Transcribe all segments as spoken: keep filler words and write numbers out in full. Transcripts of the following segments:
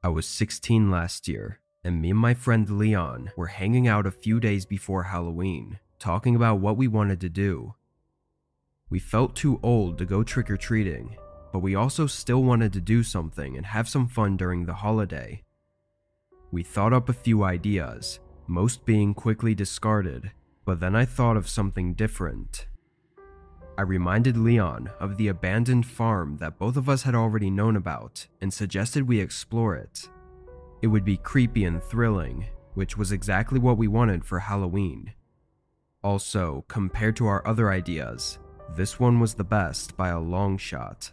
I was sixteen last year, and me and my friend Leon were hanging out a few days before Halloween, talking about what we wanted to do. We felt too old to go trick-or-treating, but we also still wanted to do something and have some fun during the holiday. We thought up a few ideas, most being quickly discarded, but then I thought of something different. I reminded Leon of the abandoned farm that both of us had already known about and suggested we explore it. It would be creepy and thrilling, which was exactly what we wanted for Halloween. Also, compared to our other ideas, this one was the best by a long shot.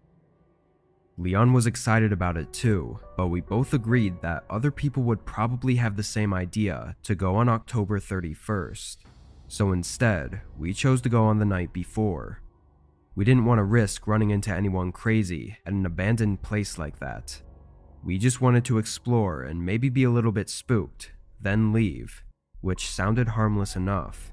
Leon was excited about it too, but we both agreed that other people would probably have the same idea to go on October thirty-first. So instead, we chose to go on the night before. We didn't want to risk running into anyone crazy at an abandoned place like that. We just wanted to explore and maybe be a little bit spooked, then leave, which sounded harmless enough.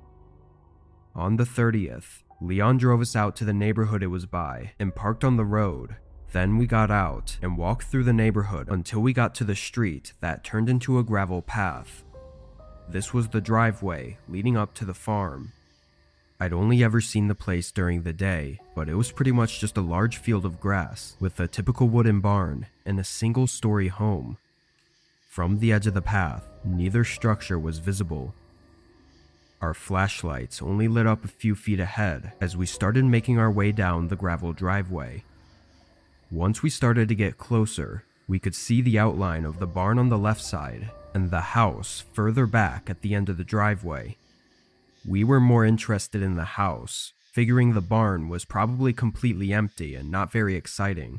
On the thirtieth, Leon drove us out to the neighborhood it was by and parked on the road. Then we got out and walked through the neighborhood until we got to the street that turned into a gravel path. This was the driveway leading up to the farm. I'd only ever seen the place during the day, but it was pretty much just a large field of grass with a typical wooden barn and a single-story home. From the edge of the path, neither structure was visible. Our flashlights only lit up a few feet ahead as we started making our way down the gravel driveway. Once we started to get closer, we could see the outline of the barn on the left side and the house further back at the end of the driveway. We were more interested in the house, figuring the barn was probably completely empty and not very exciting.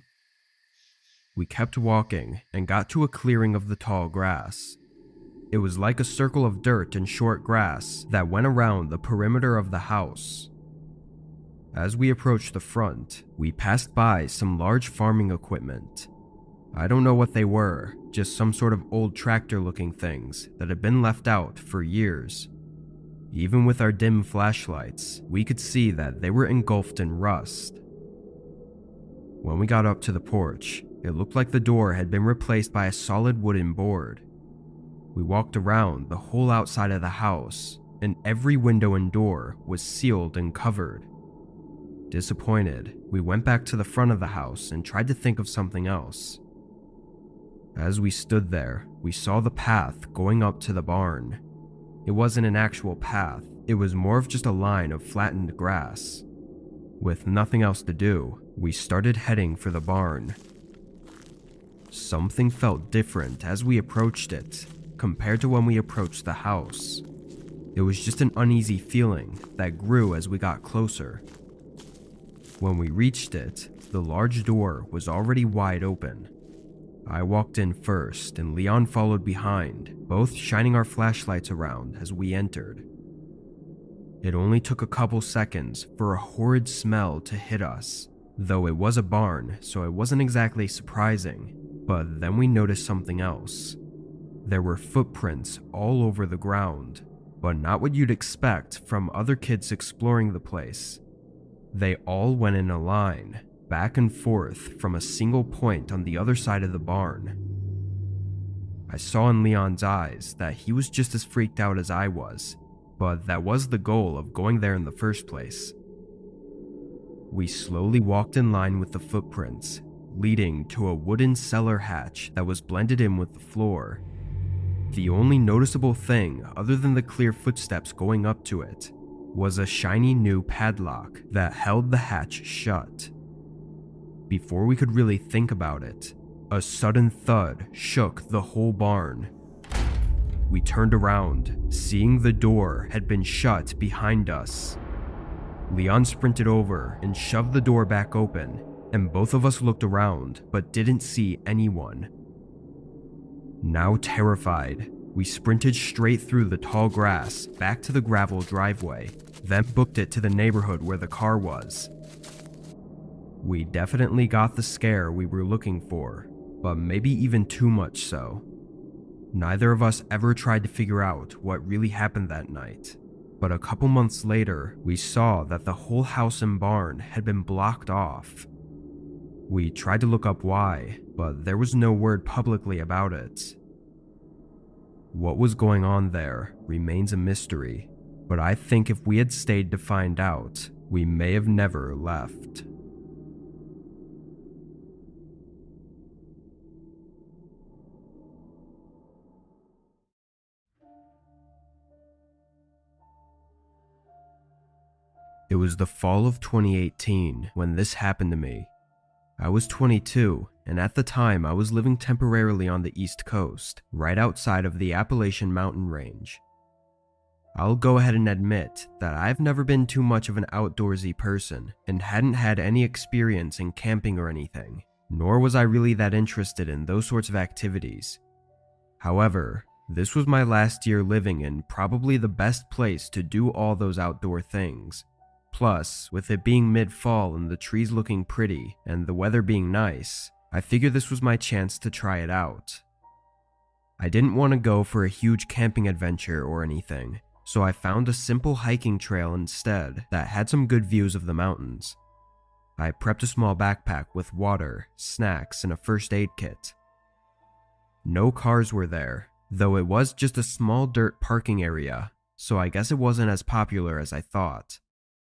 We kept walking and got to a clearing of the tall grass. It was like a circle of dirt and short grass that went around the perimeter of the house. As we approached the front, we passed by some large farming equipment. I don't know what they were, just some sort of old tractor-looking things that had been left out for years. Even with our dim flashlights, we could see that they were engulfed in rust. When we got up to the porch, it looked like the door had been replaced by a solid wooden board. We walked around the whole outside of the house, and every window and door was sealed and covered. Disappointed, we went back to the front of the house and tried to think of something else. As we stood there, we saw the path going up to the barn. It wasn't an actual path, it was more of just a line of flattened grass. With nothing else to do, we started heading for the barn. Something felt different as we approached it, compared to when we approached the house. It was just an uneasy feeling that grew as we got closer. When we reached it, the large door was already wide open. I walked in first and Leon followed behind, both shining our flashlights around as we entered. It only took a couple seconds for a horrid smell to hit us, though it was a barn, so it wasn't exactly surprising, but then we noticed something else. There were footprints all over the ground, but not what you'd expect from other kids exploring the place. They all went in a line, back and forth from a single point on the other side of the barn. I saw in Leon's eyes that he was just as freaked out as I was, but that was the goal of going there in the first place. We slowly walked in line with the footprints, leading to a wooden cellar hatch that was blended in with the floor. The only noticeable thing, other than the clear footsteps going up to it, was a shiny new padlock that held the hatch shut. Before we could really think about it, a sudden thud shook the whole barn. We turned around, seeing the door had been shut behind us. Leon sprinted over and shoved the door back open, and both of us looked around but didn't see anyone. Now terrified, we sprinted straight through the tall grass back to the gravel driveway, then booked it to the neighborhood where the car was. We definitely got the scare we were looking for, but maybe even too much so. Neither of us ever tried to figure out what really happened that night, but a couple months later, we saw that the whole house and barn had been blocked off. We tried to look up why, but there was no word publicly about it. What was going on there remains a mystery, but I think if we had stayed to find out, we may have never left. It was the fall of twenty eighteen when this happened to me. I was twenty-two, and at the time I was living temporarily on the East Coast, right outside of the Appalachian Mountain Range. I'll go ahead and admit that I've never been too much of an outdoorsy person and hadn't had any experience in camping or anything, nor was I really that interested in those sorts of activities. However, this was my last year living in probably the best place to do all those outdoor things. Plus, with it being mid-fall and the trees looking pretty and the weather being nice, I figured this was my chance to try it out. I didn't want to go for a huge camping adventure or anything, so I found a simple hiking trail instead that had some good views of the mountains. I prepped a small backpack with water, snacks, and a first aid kit. No cars were there, though it was just a small dirt parking area, so I guess it wasn't as popular as I thought.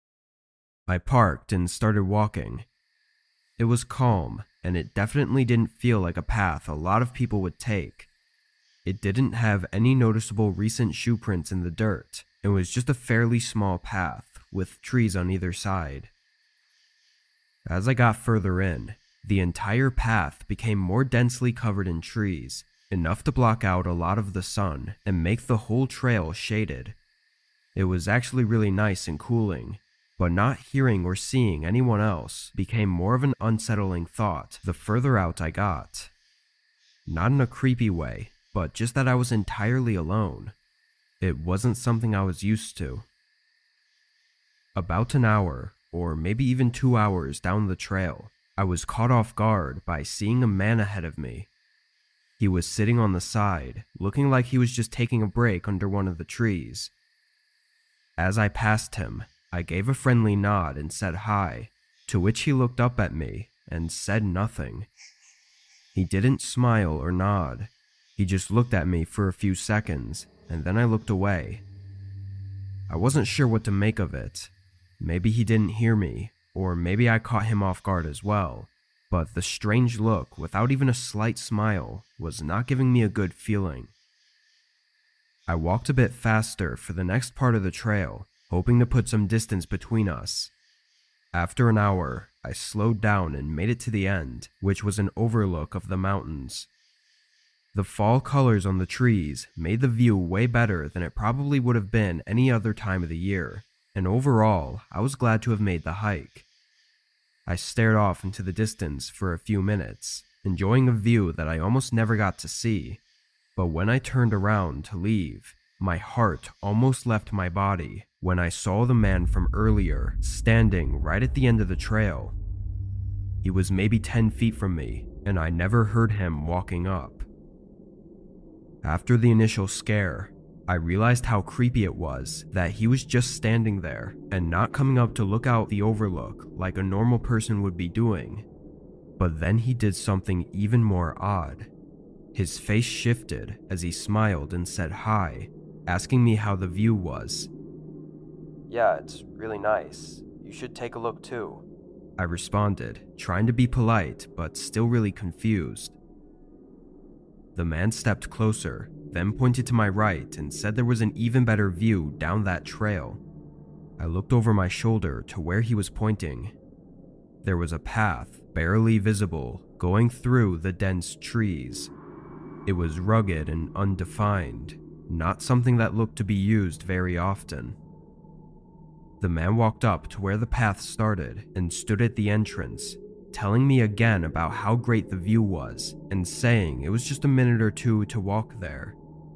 I parked and started walking. It was calm, and it definitely didn't feel like a path a lot of people would take. It didn't have any noticeable recent shoe prints in the dirt, and was just a fairly small path, with trees on either side. As I got further in, the entire path became more densely covered in trees, enough to block out a lot of the sun and make the whole trail shaded. It was actually really nice and cooling, but not hearing or seeing anyone else became more of an unsettling thought the further out I got. Not in a creepy way, but just that I was entirely alone. It wasn't something I was used to. About an hour, or maybe even two hours down the trail, I was caught off guard by seeing a man ahead of me. He was sitting on the side, looking like he was just taking a break under one of the trees. As I passed him, I gave a friendly nod and said hi, to which he looked up at me and said nothing. He didn't smile or nod. He just looked at me for a few seconds, and then I looked away. I wasn't sure what to make of it. Maybe he didn't hear me, or maybe I caught him off guard as well, but the strange look, without even a slight smile, was not giving me a good feeling. I walked a bit faster for the next part of the trail, hoping to put some distance between us. After an hour, I slowed down and made it to the end, which was an overlook of the mountains. The fall colors on the trees made the view way better than it probably would have been any other time of the year, and overall, I was glad to have made the hike. I stared off into the distance for a few minutes, enjoying a view that I almost never got to see, but when I turned around to leave, my heart almost left my body when I saw the man from earlier standing right at the end of the trail. He was maybe ten feet from me, and I never heard him walking up. After the initial scare, I realized how creepy it was that he was just standing there and not coming up to look out the overlook like a normal person would be doing. But then he did something even more odd. His face shifted as he smiled and said hi, asking me how the view was. "Yeah, it's really nice. You should take a look too," I responded, trying to be polite but still really confused. The man stepped closer, then pointed to my right and said there was an even better view down that trail. I looked over my shoulder to where he was pointing. There was a path, barely visible, going through the dense trees. It was rugged and undefined, not something that looked to be used very often. The man walked up to where the path started and stood at the entrance, telling me again about how great the view was and saying it was just a minute or two to walk there.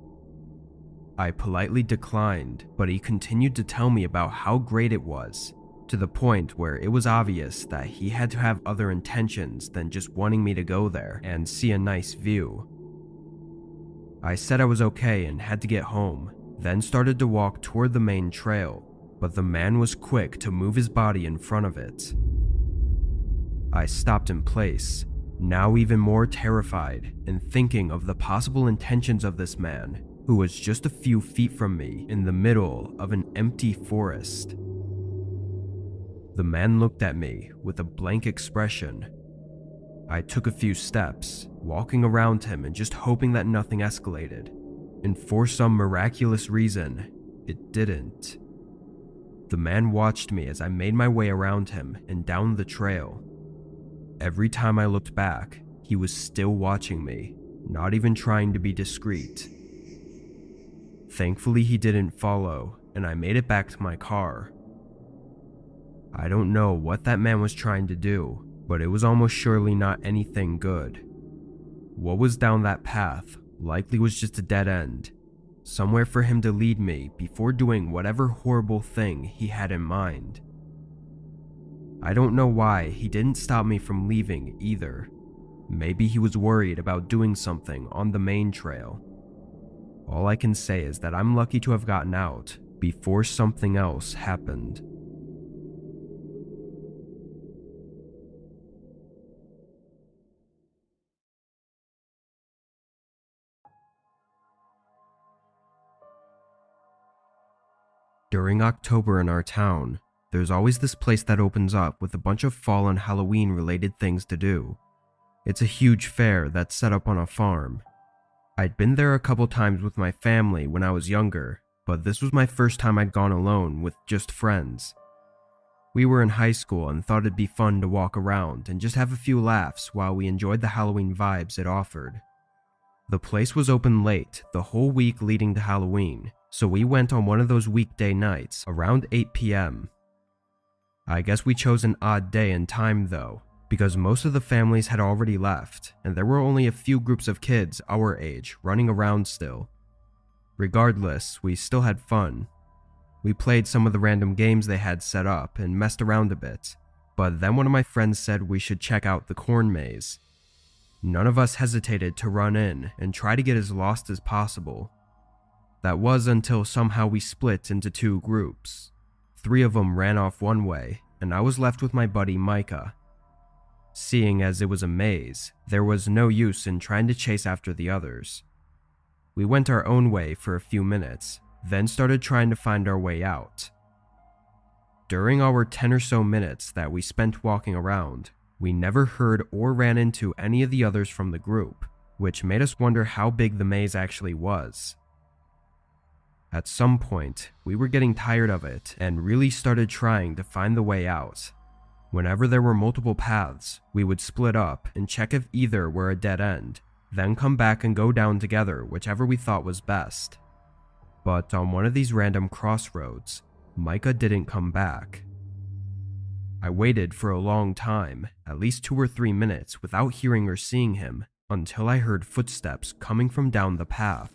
I politely declined, but he continued to tell me about how great it was, to the point where it was obvious that he had to have other intentions than just wanting me to go there and see a nice view. I said I was okay and had to get home, then started to walk toward the main trail, but the man was quick to move his body in front of it. I stopped in place, now even more terrified and thinking of the possible intentions of this man who was just a few feet from me in the middle of an empty forest. The man looked at me with a blank expression. I took a few steps, walking around him and just hoping that nothing escalated, and for some miraculous reason, it didn't. The man watched me as I made my way around him and down the trail. Every time I looked back, he was still watching me, not even trying to be discreet. Thankfully, he didn't follow, and I made it back to my car. I don't know what that man was trying to do, but it was almost surely not anything good. What was down that path likely was just a dead end, somewhere for him to lead me before doing whatever horrible thing he had in mind. I don't know why he didn't stop me from leaving either. Maybe he was worried about doing something on the main trail. All I can say is that I'm lucky to have gotten out before something else happened. During October in our town, there's always this place that opens up with a bunch of fall and Halloween related things to do. It's a huge fair that's set up on a farm. I'd been there a couple times with my family when I was younger, but this was my first time I'd gone alone with just friends. We were in high school and thought it'd be fun to walk around and just have a few laughs while we enjoyed the Halloween vibes it offered. The place was open late the whole week leading to Halloween, so we went on one of those weekday nights around eight p m I guess we chose an odd day and time though, because most of the families had already left, and there were only a few groups of kids our age running around still. Regardless, we still had fun. We played some of the random games they had set up and messed around a bit, but then one of my friends said we should check out the corn maze. None of us hesitated to run in and try to get as lost as possible. That was until somehow we split into two groups. Three of them ran off one way, and I was left with my buddy Micah. Seeing as it was a maze, there was no use in trying to chase after the others. We went our own way for a few minutes, then started trying to find our way out. During our ten or so minutes that we spent walking around, we never heard or ran into any of the others from the group, which made us wonder how big the maze actually was. At some point, we were getting tired of it and really started trying to find the way out. Whenever there were multiple paths, we would split up and check if either were a dead end, then come back and go down together whichever we thought was best. But on one of these random crossroads, Micah didn't come back. I waited for a long time, at least two or three minutes without hearing or seeing him, until I heard footsteps coming from down the path.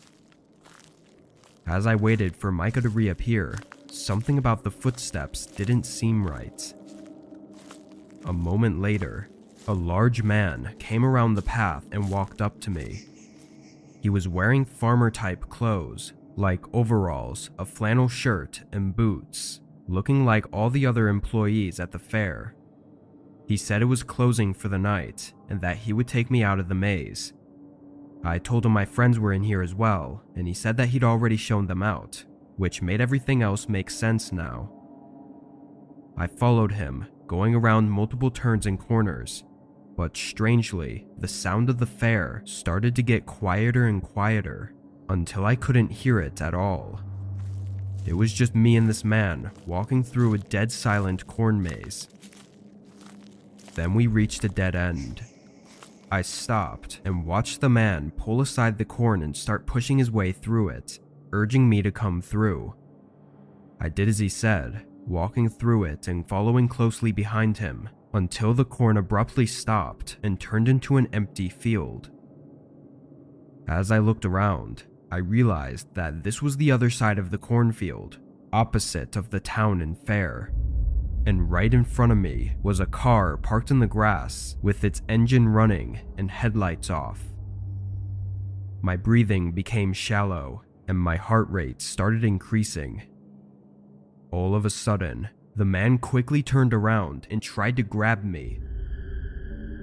As I waited for Micah to reappear, something about the footsteps didn't seem right. A moment later, a large man came around the path and walked up to me. He was wearing farmer-type clothes, like overalls, a flannel shirt, and boots, looking like all the other employees at the fair. He said it was closing for the night and that he would take me out of the maze. I told him my friends were in here as well, and he said that he'd already shown them out, which made everything else make sense now. I followed him, going around multiple turns and corners, but strangely, the sound of the fair started to get quieter and quieter, until I couldn't hear it at all. It was just me and this man walking through a dead silent corn maze. Then we reached a dead end. I stopped and watched the man pull aside the corn and start pushing his way through it, urging me to come through. I did as he said, walking through it and following closely behind him until the corn abruptly stopped and turned into an empty field. As I looked around, I realized that this was the other side of the cornfield, opposite of the town and fair. And right in front of me was a car parked in the grass with its engine running and headlights off. My breathing became shallow and my heart rate started increasing. All of a sudden, the man quickly turned around and tried to grab me,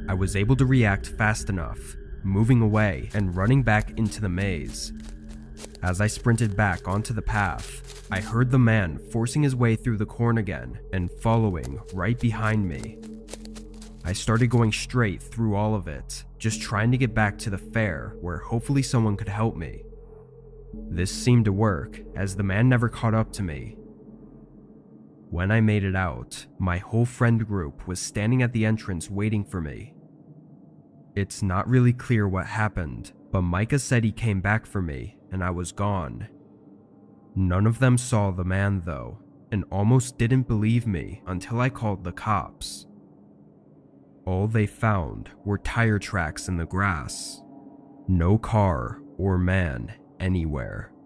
I was able to react fast enough, moving away and running back into the maze. As I sprinted back onto the path, I heard the man forcing his way through the corn again and following right behind me. I started going straight through all of it, just trying to get back to the fair where hopefully someone could help me. This seemed to work, as the man never caught up to me. When I made it out, my whole friend group was standing at the entrance waiting for me. It's not really clear what happened, but Micah said he came back for me and I was gone. None of them saw the man though, and almost didn't believe me until I called the cops. All they found were tire tracks in the grass. No car or man anywhere.